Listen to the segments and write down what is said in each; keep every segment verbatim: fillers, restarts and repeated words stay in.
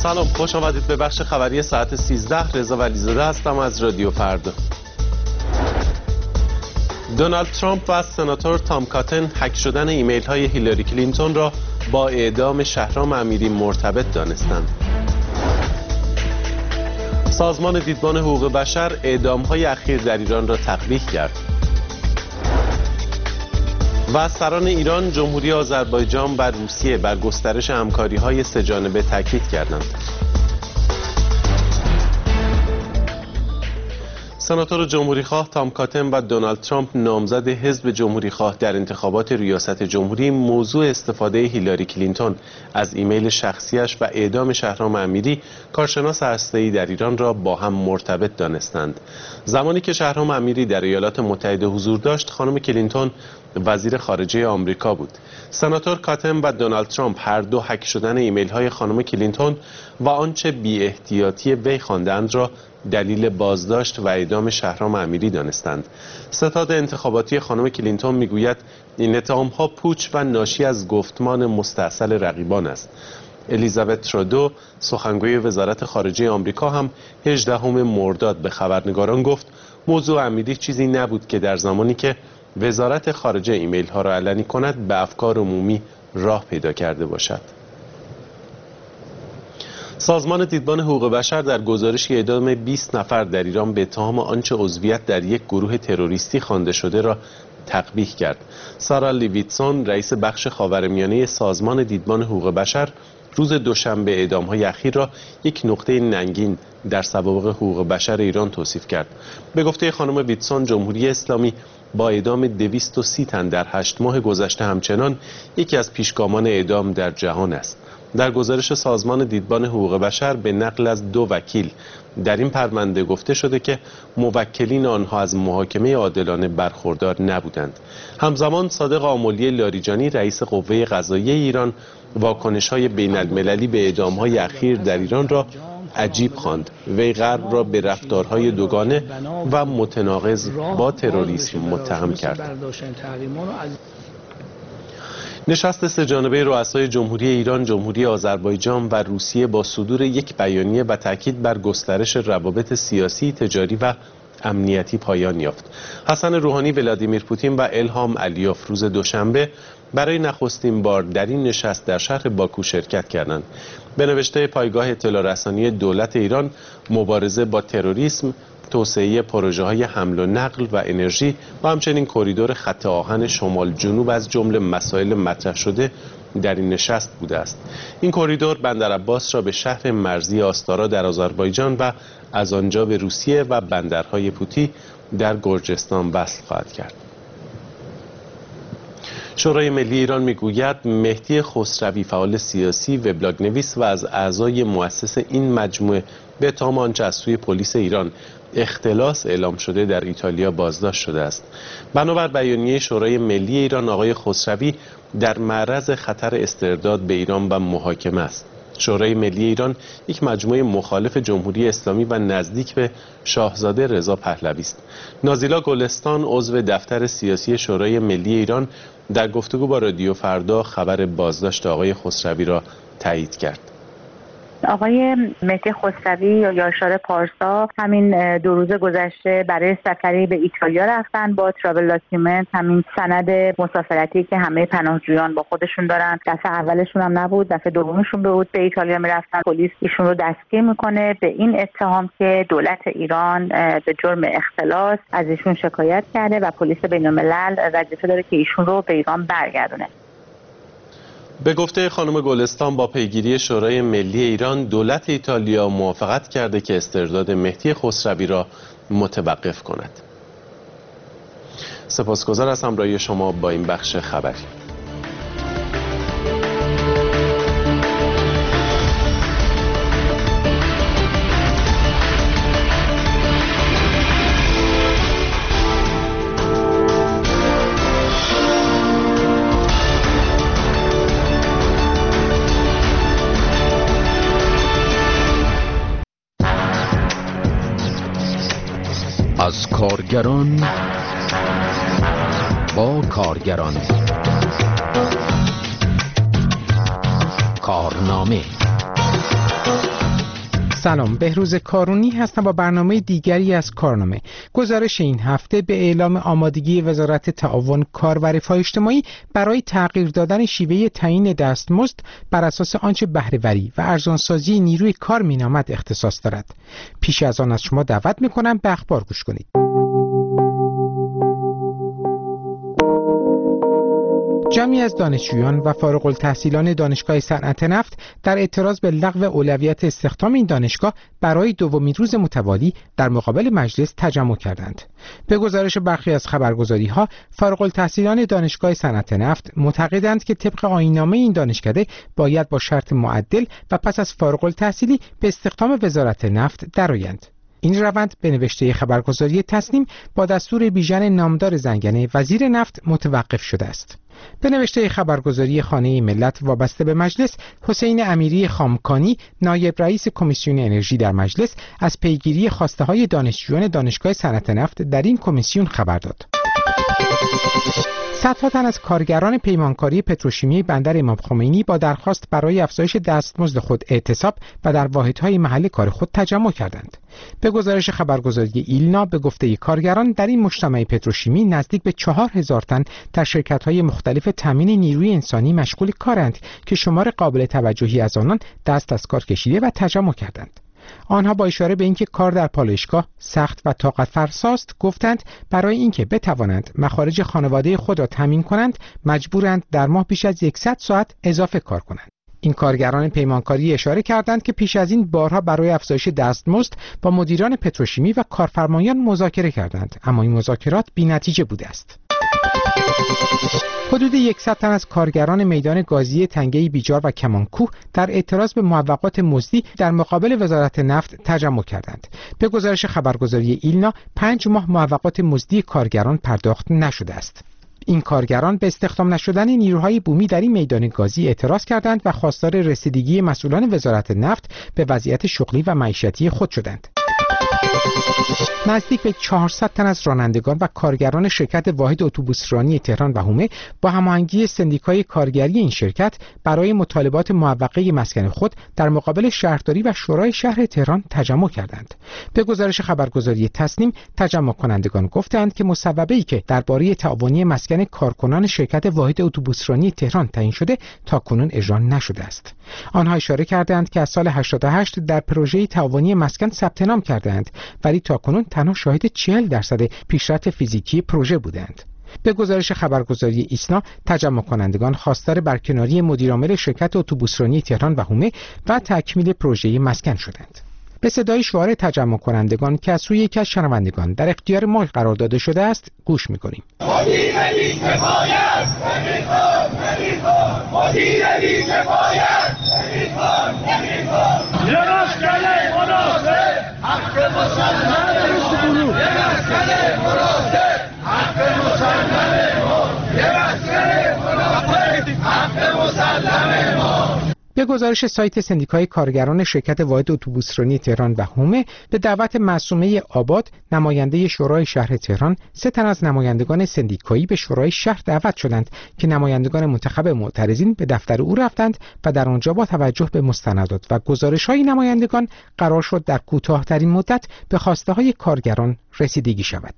سلام، خوش آمدید به بخش خبری ساعت سیزده. رضا ولیزاده هستم از رادیو فردا. دونالد ترامپ و سناتور تام کاتن هک شدن ایمیل های هیلاری کلینتون را با اعدام شهرام امیری مرتبط دانستند. سازمان دیدبان حقوق بشر اعدام های اخیر در ایران را تقبیح کرد. و سران ایران، جمهوری آذربایجان و روسیه بر گسترش همکاری‌های سه‌جانبه تاکید کردند. سناتور جمهوریخواه تام کاتن و دونالد ترامپ نامزد حزب جمهوریخواه در انتخابات ریاست جمهوری موضوع استفاده هیلاری کلینتون از ایمیل شخصیش و اعدام شهرام امیری، کارشناس هسته‌ای در ایران، را با هم مرتبط دانستند. زمانی که شهرام امیری در ایالات متحده حضور داشت، خانم کلینتون وزیر خارجه آمریکا بود. سناتور کاتن و دونالد ترامپ هر دو هک شدن ایمیل های خانم کلینتون و آنچه بی احتیاطی وی خواندند را دلیل بازداشت و اعدام شهرام امیری دانستند. ستاد انتخاباتی خانم کلینتون میگوید این اتهام ها پوچ و ناشی از گفتمان مستعسل رقیبان است. الیزابت ترودو، سخنگوی وزارت خارجه آمریکا، هم هجدهم مرداد به خبرنگاران گفت موضوع امیری چیزی نبود که در زمانی که وزارت خارجه ایمیل ها را علنی کند به افکار عمومی راه پیدا کرده باشد. سازمان دیدبان حقوق بشر در گزارشی اعدام بیست نفر در ایران به اتهام آنچه عضویت در یک گروه تروریستی خوانده شده را تقبیح کرد. سارا لیویتسون، رئیس بخش خاورمیانه سازمان دیدبان حقوق بشر، روز دوشنبه اعدام‌های اخیر را یک نقطه ننگین در سوابق حقوق بشر ایران توصیف کرد. به گفته خانم ویتسون، جمهوری اسلامی با اعدام دویست و سی تن در هشت ماه گذشته همچنان یکی از پیشگامان اعدام در جهان است. در گزارش سازمان دیدبان حقوق بشر به نقل از دو وکیل در این پرونده گفته شده که موکلین آنها از محاکمه عادلانه برخوردار نبودند. همزمان صادق آملی لاریجانی، رئیس قوه قضاییه ایران، واکنش‌های بین‌المللی به اعدام‌های اخیر در ایران را عجیب خواند. وی غرب را به رفتارهای دوگانه و متناقض با تروریسم متهم کرد. نشست سه‌جانبه رؤسای جمهوری ایران، جمهوری آذربایجان و روسیه با صدور یک بیانیه و تاکید بر گسترش روابط سیاسی، تجاری و امنیتی پایان یافت. حسن روحانی، ولادیمیر پوتین و الهام علیوف روز دوشنبه برای نخستین بار در این نشست در شهر باکو شرکت کردند. به نوشته پایگاه اطلاع رسانی دولت ایران، مبارزه با تروریسم، توسعه پروژه‌های حمل و نقل و انرژی و همچنین کریدور خط آهن شمال جنوب از جمله مسائل مطرح شده در این نشست بوده است. این کریدور بندرعباس را به شهر مرزی آستارا در آذربایجان و از آنجا به روسیه و بندرهای پوتی در گرجستان وصل خواهد کرد. شورای ملی ایران میگوید مهدی خسروی، فعال سیاسی، وبلاگ نویس و از اعضای مؤسس این مجموعه، به اتهام آنچه از سوی پلیس ایران اختلاس اعلام شده در ایتالیا بازداشت شده است. بنابر بیانیه شورای ملی ایران، آقای خسروی در معرض خطر استرداد به ایران و محاکمه است. شورای ملی ایران یک مجموعه مخالف جمهوری اسلامی و نزدیک به شاهزاده رضا پهلوی است. نازیلا گلستان، عضو دفتر سیاسی شورای ملی ایران، در گفتگو با رادیو فردا خبر بازداشت آقای خسروی را تایید کرد. آقای مهدی خسروی یا یاشار پارسا همین دو روز گذشته برای سفری به ایتالیا رفتن با تراول داکیومنت، همین سند مسافرتی که همه پناهجویان با خودشون دارن. دفعه اولشون هم نبود، دفعه دومشون بود به ایتالیا میرفتن. پلیس ایشون رو دستگیر میکنه به این اتهام که دولت ایران به جرم اختلاس از ایشون شکایت کرده و پلیس بین‌الملل وظیفه داره که ایشون رو به ایران برگردونه. به گفته خانم گلستان، با پیگیری شورای ملی ایران، دولت ایتالیا موافقت کرده که استرداد مهدی خسروی را متوقف کند. سپاسگزار از همراهی شما با این بخش خبری. از کارگران با کارگران، کارنامه سلام، بهروز کارونی هستم با برنامه دیگری از کارنامه. گزارش این هفته به اعلام آمادگی وزارت تعاون، کار و رفاه اجتماعی برای تغییر دادن شیوه تعیین دستمزد بر اساس آنچه بهره‌وری و ارزانسازی نیروی کار مینامد اختصاص دارد. پیش از آن از شما دعوت می‌کنم به اخبار گوش کنید. جمعی از دانشجویان و فارغ التحصیلان دانشگاه صنعت نفت در اعتراض به لغو اولویت استخدام این دانشگاه برای دومین روز متوالی در مقابل مجلس تجمع کردند. به گزارش برخی از خبرگزاری‌ها، فارغ التحصیلان دانشگاه صنعت نفت معتقدند که طبق آیین‌نامه این دانشکده باید با شرط معدل و پس از فارغ التحصیلی به استخدام وزارت نفت درآیند. این روند به نوشته خبرگزاری تصنیم با دستور بیژن نامدار زنگنه وزیر نفت متوقف شده است. به نوشته خبرگزاری خانه ملت وابسته به مجلس، حسین امیری خامکانی، نایب رئیس کمیسیون انرژی در مجلس، از پیگیری خواسته‌های دانشجویان دانشگاه صنعت نفت در این کمیسیون خبر داد. صدها تن از کارگران پیمانکاری پتروشیمی بندر امام خمینی با درخواست برای افزایش دستمزد خود اعتصاب و در واحدهای محل کار خود تجمع کردند. به گزارش خبرگزاری ایلنا، به گفته کارگران، در این مجتمع پتروشیمی نزدیک به چهار هزار تن در شرکت‌های مختلف تامین نیروی انسانی مشغول کارند که شمار قابل توجهی از آنان دست از کار کشیده و تجمع کردند. آنها با اشاره به اینکه کار در پالایشگاه سخت و طاقت فرساست گفتند برای اینکه بتوانند مخارج خانواده خود را تامین کنند مجبورند در ماه بیش از صد ساعت اضافه کار کنند. این کارگران پیمانکاری اشاره کردند که پیش از این بارها برای افزایش دستمزد با مدیران پتروشیمی و کارفرمایان مذاکره کردند، اما این مذاکرات بی‌نتیجه بوده است. حدود صد تن از کارگران میدان گازی تنگه بیجار و کمانکوه در اعتراض به موقعات مزدی در مقابل وزارت نفت تجمع کردند. به گزارش خبرگزاری ایلنا، پنج ماه موقعات مزدی کارگران پرداخت نشده است. این کارگران به استخدام نشدن نیروهای بومی در این میدان گازی اعتراض کردند و خواستار رسیدگی مسئولان وزارت نفت به وضعیت شغلی و معیشتی خود شدند. نزدیک به چهارصد تن از رانندگان و کارگران شرکت واحد اتوبوسرانی تهران و حومه با هماهنگی سندیکای کارگری این شرکت برای مطالبات موقعه مسکن خود در مقابل شهرداری و شورای شهر تهران تجمع کردند. به گزارش خبرگزاری تصنیم، تجمع کنندگان گفتند که مصوبه‌ای که درباره تعاونی مسکن کارکنان شرکت واحد اتوبوسرانی تهران تعیین شده تاکنون اجرا نشده است. آنها اشاره کردند که از سال هشتاد و هشت در پروژه تعاونی مسکن ثبت نام کردند، ولی تاکنون تنها شاهد چهل درصد پیشرفت فیزیکی پروژه بودند. به گزارش خبرگزاری ایسنا، تجمع کنندگان خواستار برکناری مدیرعامل شرکت اتوبوسرانی تهران و حومه و تکمیل پروژه مسکن شدند. به صدای شعار تجمع کنندگان که از سوی یکی از شنوندگان در اختیار ما قرار داده شده است گوش می‌کنیم. مدیر علی کفایت، نمی‌خواد، نمی‌خواد. مدیر علی کفایت، نمی‌خواد، نمی‌خواد. یه مسکن مناسب، حق مسلمان ما. یه مسکن مناسب، حق مسلمان ما. یه مسکن مناسب، حق مسلمان ما. به گزارش سایت سندیکای کارگران شرکت واحد اتوبوسرانی تهران و حومه، به دعوت معصومه آباد، نماینده شورای شهر تهران، سه تن از نمایندگان سندیکایی به شورای شهر دعوت شدند که نمایندگان منتخب معترضین به دفتر او رفتند و در آنجا با توجه به مستندات و گزارش‌های نمایندگان قرار شد در کوتاه‌ترین مدت به خواسته‌های کارگران رسیدگی شود.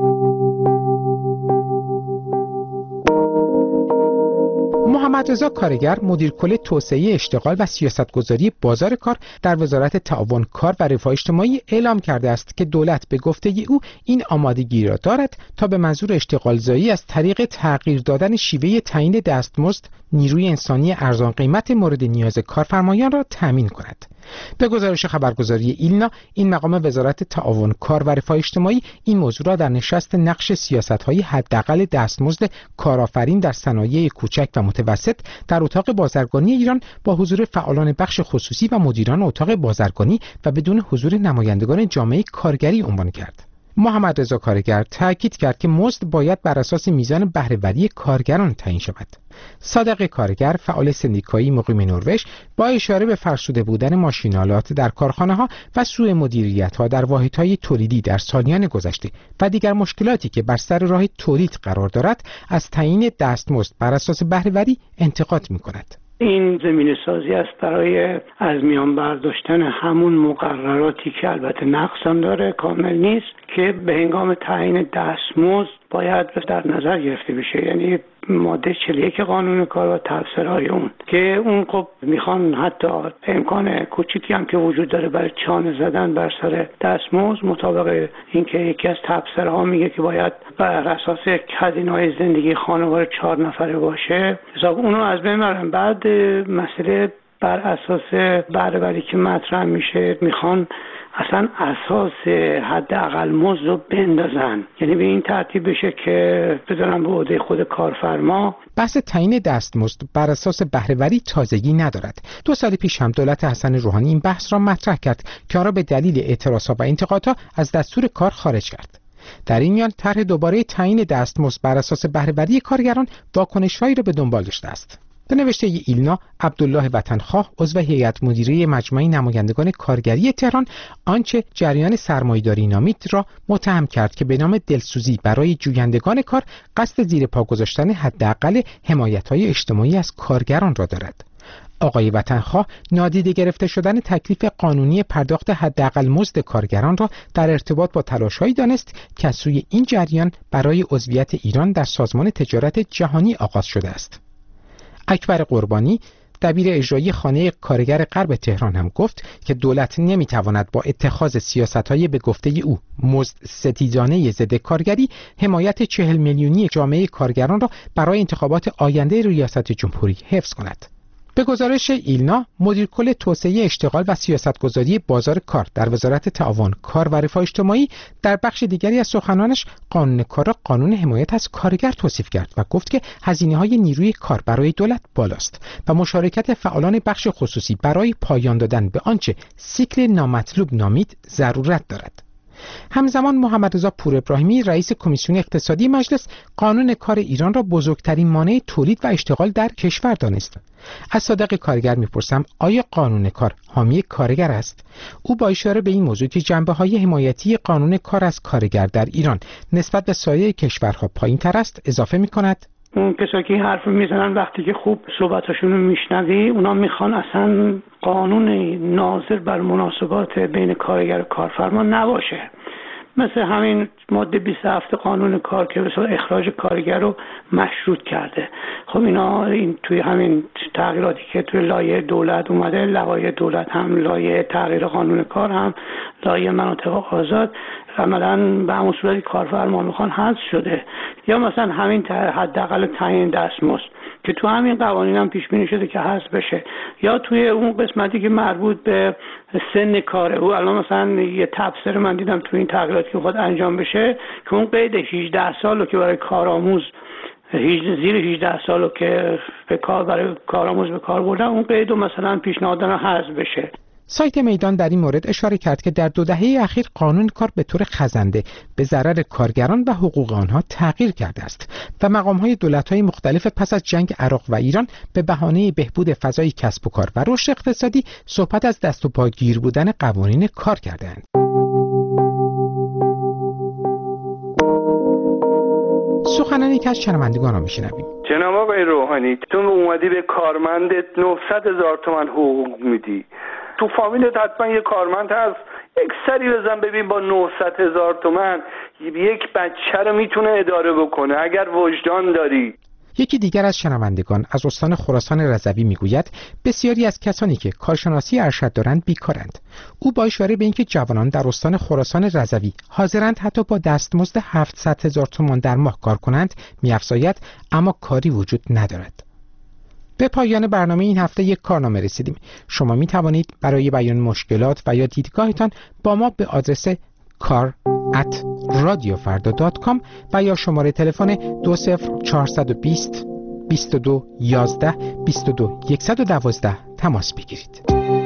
محمد رضا کارگر، مدیر کل توسعه اشتغال و سیاستگذاری بازار کار در وزارت تعاون، کار و رفاه اجتماعی اعلام کرده است که دولت به گفته او این آمادگی را دارد تا به منظور اشتغالزایی از طریق تغییر دادن شیوه تعیین دستمزد نیروی انسانی ارزان قیمت مورد نیاز کارفرمایان را تامین کند. به گزارش خبرگزاری ایلنا، این مقام وزارت تعاون، کار و رفاه اجتماعی این موضوع را در نشست نقش سیاست‌های حداقل دستمزد کارآفرین در صنایع کوچک و متوسط در اتاق بازرگانی ایران با حضور فعالان بخش خصوصی و مدیران اتاق بازرگانی و بدون حضور نمایندگان جامعه کارگری عنوان کرد. محمد رضا کارگر تاکید کرد که مزد باید بر اساس میزان بهره‌وری کارگران تعیین شود. صادق کارگر، فعال سندیکایی مقیم نروژ، با اشاره به فرسوده بودن ماشین‌آلات در کارخانه‌ها و سوء مدیریت‌ها در واحدهای تولیدی در سالیان گذشته و دیگر مشکلاتی که بر سر راه تولید قرار دارد، از تعیین دستمزد بر اساس بهره‌وری انتقاد می‌کند. این زمینه سازی است برای از میان برداشتن همون مقرراتی که البته نقص هم داره، کامل نیست، که به هنگام تعیین دستمزد باید در نظر گرفته بشه. یعنی ماده چهل و یک قانون کار و تفسیرهای اون که اون خب میخوان حتی امکان کوچیکی هم که وجود داره برای چانه زدن بر سر دستمزد، مطابق اینکه یکی از تفسیرها میگه که باید بر اساس هزینه‌های زندگی خانواده چهار نفره باشه، حساب اونو از بین میبرن. بعد مسئله بر اساس بهره‌وری که مطرح میشه، میخوان اصلا اساس حداقل مزد رو بندازن، یعنی به این ترتیب بشه که بذارن به عهده خود کارفرما. بحث تعیین دستمزد بر اساس بهره‌وری تازگی ندارد. دو سال پیش هم دولت حسن روحانی این بحث را مطرح کرد که آن را به دلیل اعتراضها و انتقادها از دستور کار خارج کرد. در این میان طرح دوباره تعیین دستمزد بر اساس بهره‌وری کارگران واکنش‌هایی را به دنبال داشته است. به نوشته ایلنا، عبدالله وطنخواه، عضو هیئت مدیره مجمع نمایندگان کارگری تهران، آنچه جریان سرمایه‌داری نامید را متهم کرد که به نام دلسوزی برای جویندگان کار قصد زیر پا گذاشتن حداقل حمایت‌های اجتماعی از کارگران را دارد. آقای وطنخواه نادیده گرفته شدن تکلیف قانونی پرداخت حداقل مزد کارگران را در ارتباط با تلاش‌هایی دانست که از سوی این جریان برای عضویت ایران در سازمان تجارت جهانی آغاز شده است. اکبر قربانی، دبیر اجرایی خانه کارگر غرب تهران، هم گفت که دولت نمیتواند با اتخاذ سیاست‌های به گفته او مزد ستیزانه ضد کارگری حمایت چهل میلیونی جامعه کارگران را برای انتخابات آینده ریاست جمهوری حفظ کند. به گزارش ایلنا، مدیر کل توسعه اشتغال و سیاستگذاری بازار کار در وزارت تعاون، کار و رفاه اجتماعی در بخش دیگری از سخنانش قانون کار را قانون حمایت از کارگر توصیف کرد و گفت که هزینه‌های نیروی کار برای دولت بالاست و مشارکت فعالان بخش خصوصی برای پایان دادن به آنچه سیکل نامطلوب نامید ضرورت دارد. همزمان محمد رضا پور ابراهیمی، رئیس کمیسیون اقتصادی مجلس، قانون کار ایران را بزرگترین مانع تولید و اشتغال در کشور دانست. از صادق کارگر میپرسم آیا قانون کار حامی کارگر است؟ او با اشاره به این موضوع که جنبه‌های حمایتی قانون کار از کارگر در ایران نسبت به سایر کشورها پایین‌تر است اضافه می‌کند: اون کسایی که حرف میزنن وقتی که خوب صحبتاشون رو میشنوی، اونا میخوان اصلا قانون ناظر بر مناسبات بین کارگر و کارفرما نباشه، مثل همین ماده بیست و هفت قانون کار که مثلا اخراج کارگر رو مشروط کرده. خب اینا این توی همین تغییراتی که توی لایحه دولت اومده، لایحه دولت هم لایحه تغییر قانون کار هم لایحه مناطق آزاد، عملاً به همون صورتی کارفرما میخوان حذف شده. یا مثلا همین حداقل تعیین دستمزد که تو همین قوانین هم پیش بینی شده که حذف بشه، یا توی اون قسمتی که مربوط به سن کاره، او الان مثلا یه تفسیر من دیدم تو این تغییراتی که خود انجام بشه که اون قید هجده سالو که برای کارآموز زیر هجده سالو که به کار برای کارآموز به کار بردن، اون قیدو مثلا پیشنهاد دادن حذف بشه. سایت میدان در این مورد اشاره کرد که در دو دهه اخیر قانون کار به طور خزنده به ضرر کارگران و حقوق آنها تغییر کرده است و مقام‌های دولت‌های مختلف پس از جنگ عراق و ایران به بهانه بهبود فضای کسب و کار و رشد اقتصادی صحبت از دست و پا گیر بودن قوانین کار کردند. سخنانی که از شنوندگان را میشنویم. جناب آقای روحانی، تو اومدی به کارمندت نهصد هزار تومان حقوق میدی، تو فامیلت حتما یه کارمند هست، یک سری بزن ببین با نهصد هزار تومان یک بچه رو میتونه اداره بکنه اگر وجدان داری. یکی دیگر از شنوندگان از استان خراسان رضوی میگوید بسیاری از کسانی که کارشناسی ارشد دارند بیکارند. او با اشاره به اینکه جوانان در استان خراسان رضوی حاضرند حتی با دستمزد هفتصد هزار تومان در ماه کار کنند می‌افزاید اما کاری وجود ندارد. به پایان برنامه این هفته یک کارنامه رسیدیم. شما می توانید برای بیان مشکلات و یا دیدگاهتان با ما به آدرس کار ات رادیو فردا دات کام و یا شماره تلفن دو صفر چهارصد و بیست بیست و دو یازده بیست و دو صد و دوازده تماس بگیرید.